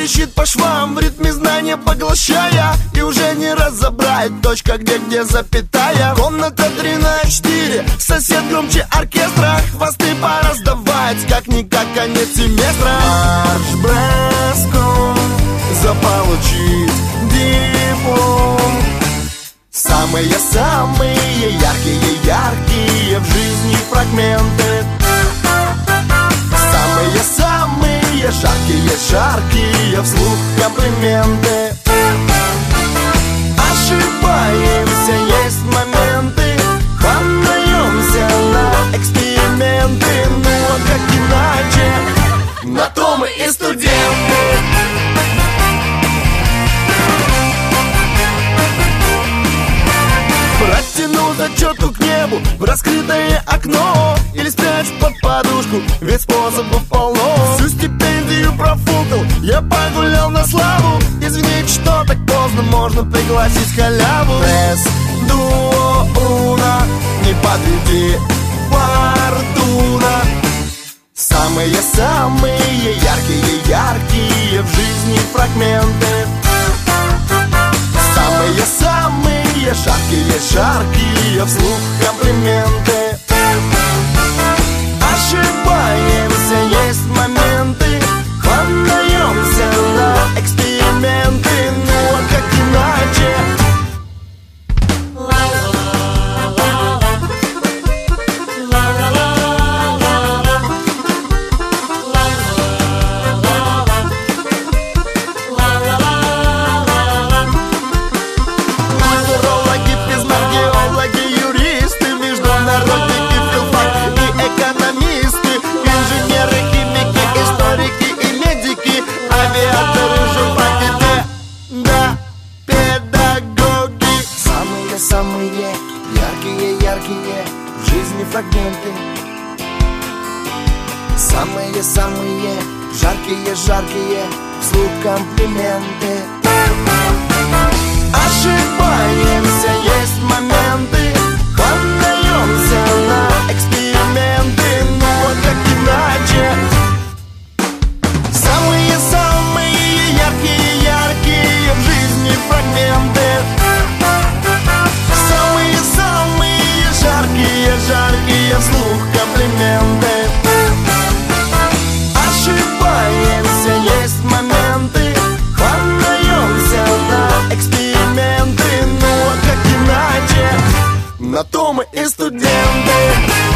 трещит по швам, в ритме знания поглощая, и уже не разобрать точка, где запятая. Комната 3 на 4, сосед громче оркестра, хвосты пора сдавать, как-никак конец семестра. Марш-броском заполучить диплом. Самые-самые яркие в жизни фрагменты. Самые-самые жаркие вслух комплименты. Ошибаемся, есть моменты, хватаемся на эксперименты. Ну а как иначе, на то мы и студенты. Протянул зачету к небу в раскрытое окно, или спрячь под подушку, ведь способов полно. Всю стипендию профукал, я погулял на славу. Извините, что так поздно, можно пригласить халяву. Пресс, дуо, уна, не подведи фортуна. Самые-самые яркие в жизни фрагменты. Самые-самые жаркие вслух комплименты. Ошибаемся, есть моменты, хватаемся на эксперименты. Ну а как иначе? Самые яркие в жизни фрагменты. Самые-самые жаркие вслух комплименты. Ошибаемся, есть моменты, хватаемся на эксперименты. Ну а как иначе? Самые-самые яркие в жизни фрагменты. Жаркие вслух комплименты. Ошибаемся, есть моменты, хватаемся на эксперименты. Ну а как иначе, на то мы и студенты.